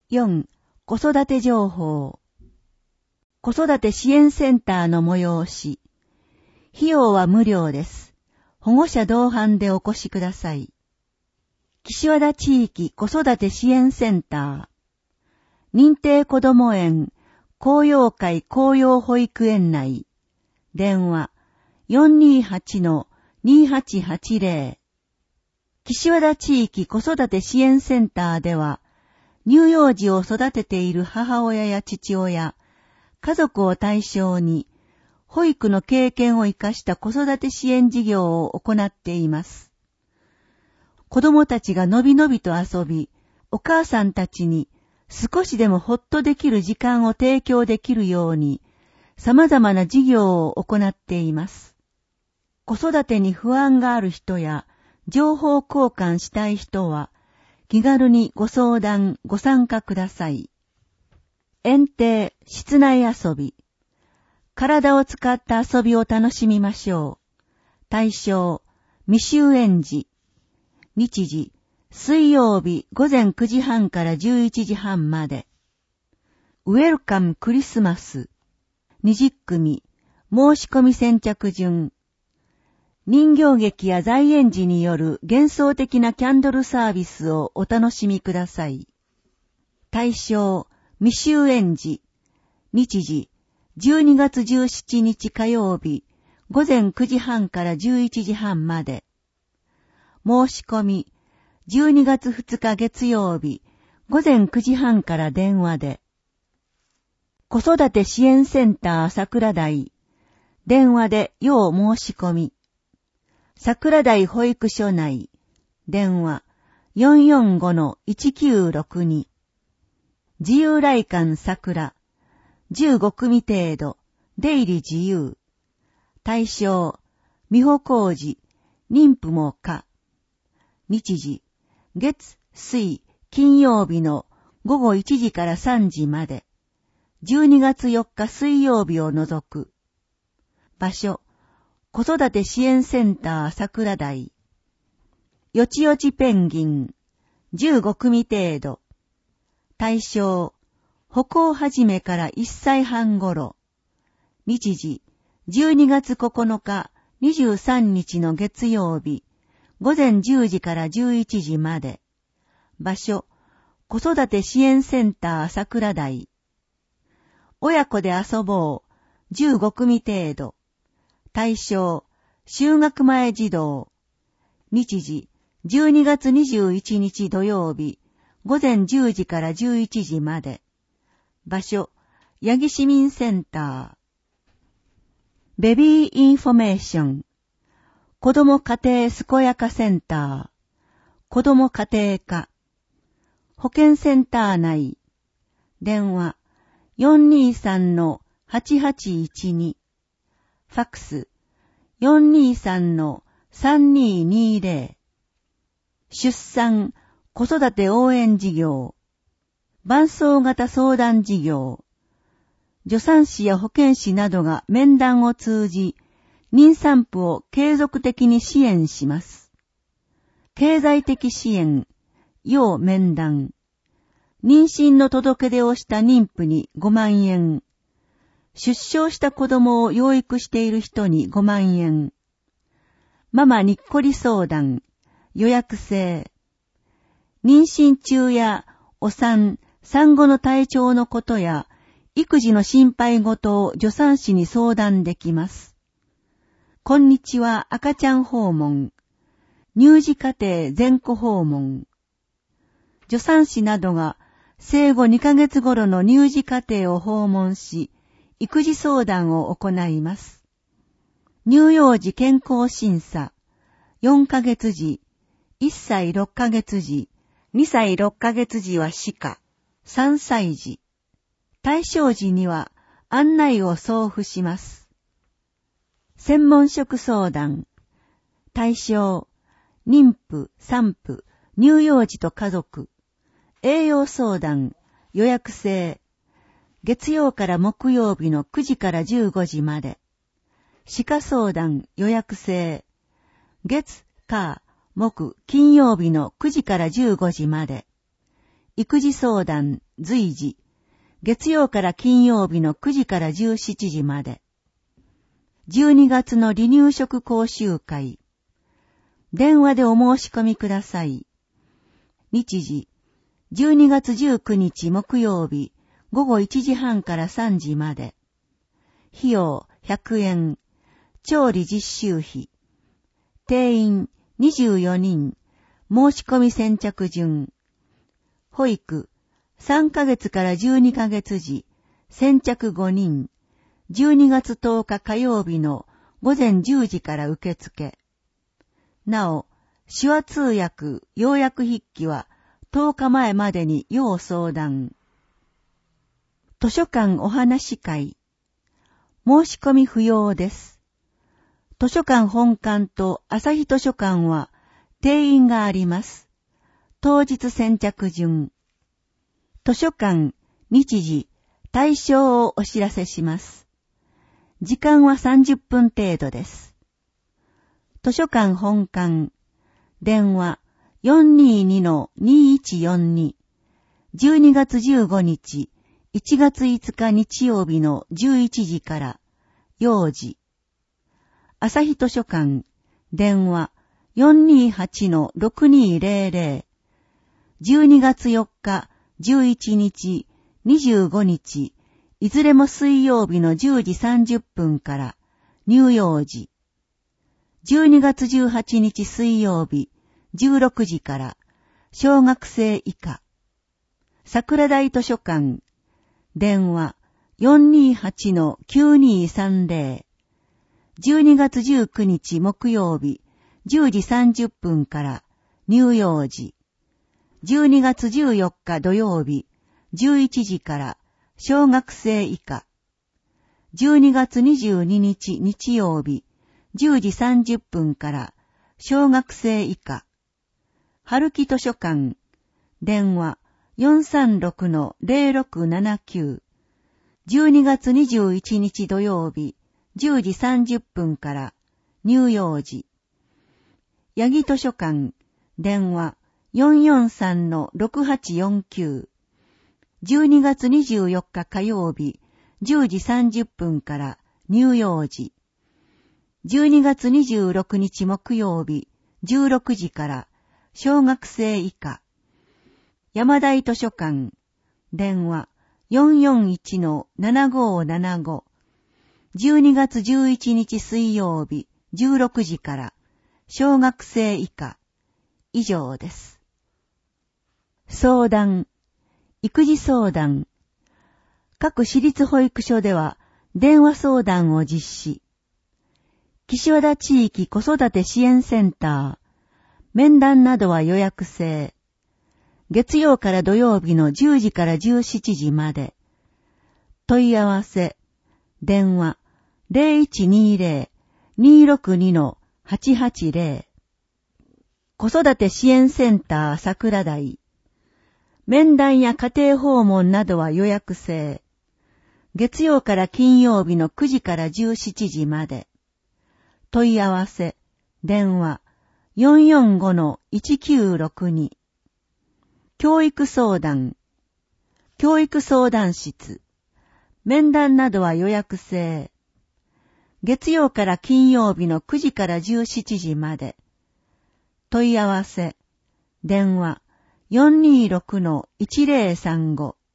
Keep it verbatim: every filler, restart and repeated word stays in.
よん. 子育て情報。子育て支援センターの催し。費用は無料です。保護者同伴でお越しください。岸和田地域子育て支援センター。認定こども園、紅葉会紅葉保育園内。電話 よんにーはち にーはちはちぜろ。岸和田地域子育て支援センターでは、乳幼児を育てている母親や父親、家族を対象に、保育の経験を生かした子育て支援事業を行っています。子供たちがのびのびと遊び、お母さんたちに少しでもほっとできる時間を提供できるように、様々な事業を行っています。子育てに不安がある人や、情報交換したい人は、気軽にご相談、ご参加ください。園庭、室内遊び。体を使った遊びを楽しみましょう。対象、未就園児。日時、水曜日午前くじはんからじゅういちじはんまで。ウェルカムクリスマス。にじゅっくみ、申し込み先着順。人形劇や在園児による幻想的なキャンドルサービスをお楽しみください。対象、未就園児。日時、じゅうにがつじゅうしちにち火曜日、午前くじはんからじゅういちじはんまで。申し込み、じゅうにがつふつか月曜日、午前くじはんから電話で。子育て支援センター桜台。電話で要申し込み。桜台保育所内。電話 よんよんごのいちきゅうろくに。自由来館桜。じゅうごくみ程度。出入り自由。対象。美保工事。妊婦も可。日時。月、水、金曜日のごごいちじからさんじまで。じゅうにがつよっか水曜日を除く。場所。子育て支援センター桜台。よちよちペンギン。じゅうごくみ程度。対象。歩行始めからいっさいはん頃。日時。じゅうにがつここのかにじゅうさんにちの月曜日。午前じゅうじからじゅういちじまで。場所。子育て支援センター桜台。親子で遊ぼう。じゅうごくみ程度。対象、就学前児童。日時、じゅうにがつにじゅういちにち土曜日、午前じゅうじからじゅういちじまで。場所、八木市民センター。ベビーインフォメーション。子ども家庭健やかセンター。子ども家庭科。保健センター内。電話、よんにーさんのはちはちいちに。ファックス よんにーさんのさんにーにーぜろ。出産、子育て応援事業。伴走型相談事業。助産師や保健師などが面談を通じ、妊産婦を継続的に支援します。経済的支援、要面談。妊娠の届け出をした妊婦にごまんえん。出生した子供を養育している人にごまんえん。ママにっこり相談、予約制。妊娠中やお産、産後の体調のことや、育児の心配事を助産師に相談できます。こんにちは赤ちゃん訪問。乳児家庭全戸訪問。助産師などが生後にかげつ頃の乳児家庭を訪問し、育児相談を行います。乳幼児健康審査、よんかげつじ、いっさいろっかげつじ、にさいろっかげつじは歯科、さんさいじ。対象時には案内を送付します。専門職相談、対象、妊婦、産婦、乳幼児と家族、栄養相談、予約制、月曜から木曜日のくじからじゅうごじまで。歯科相談予約制。月、火、木、金曜日のくじからじゅうごじまで。 育児相談、随時、月曜から金曜日のくじからじゅうしちじまで。じゅうにがつの離乳食講習会。電話でお申し込みください。日時、じゅうにがつじゅうくにち木曜日、ごごいちじはんからさんじまで。費用ひゃくえん。調理実習費。定員にじゅうよにん。申し込み先着順。保育、さんかげつからじゅうにかげつ時、先着ごにん。じゅうにがつとおか火曜日のごぜんじゅうじから受付。なお、手話通訳、要約筆記はとおかまえまでに要相談。図書館お話会。申し込み不要です。図書館本館と朝日図書館は定員があります。当日先着順。図書館、日時、対象をお知らせします。時間はさんじゅっぷん程度です。図書館本館、電話 よんにーにのにいちよんに、じゅうにがつじゅうごにち、いちがついつか日曜日のじゅういちじから、幼児。朝日図書館、電話 よんにーはちのろくにーぜろぜろ、じゅうにがつよっか、じゅういちにち、にじゅうごにち、いずれも水曜日のじゅうじさんじゅっぷんから、乳幼児。じゅうにがつじゅうはちにち水曜日、じゅうろくじから、小学生以下。桜台図書館、電話 よんにーはちのきゅうにーさんぜろ、じゅうにがつじゅうくにち木曜日、じゅうじさんじゅっぷんから、乳幼児。じゅうにがつじゅうよっか土曜日、じゅういちじから、小学生以下。じゅうにがつにじゅうににち日曜日、じゅうじさんじゅっぷんから、小学生以下。春木図書館、電話 よんさんろくのぜろろくななきゅう、じゅうにがつにじゅういちにち土曜日、じゅうじさんじゅっぷんから、乳幼児。八木図書館、電話 よんよんさんのろくはちよんきゅう、じゅうにがつにじゅうよっか火曜日、じゅうじさんじゅっぷんから乳幼児。じゅうにがつにじゅうろくにち木曜日、じゅうろくじから小学生以下。山台図書館、電話 よんよんいちのななごーななご、じゅうにがつじゅういちにち水曜日、じゅうろくじから小学生以下。以上です。相談、育児相談。各私立保育所では電話相談を実施。岸和田地域子育て支援センター。面談などは予約制。月曜から土曜日のじゅうじからじゅうしちじまで。問い合わせ。電話 ゼロいちにーぜろ にーろくにのはちはちぜろ。子育て支援センター桜台。面談や家庭訪問などは予約制。月曜から金曜日のくじからじゅうしちじまで。問い合わせ。電話 よんよんごのいちきゅうろくに。教育相談。教育相談室。面談などは予約制。月曜から金曜日のくじからじゅうしちじまで。問い合わせ。電話 よんにーろくのいちぜろさんご。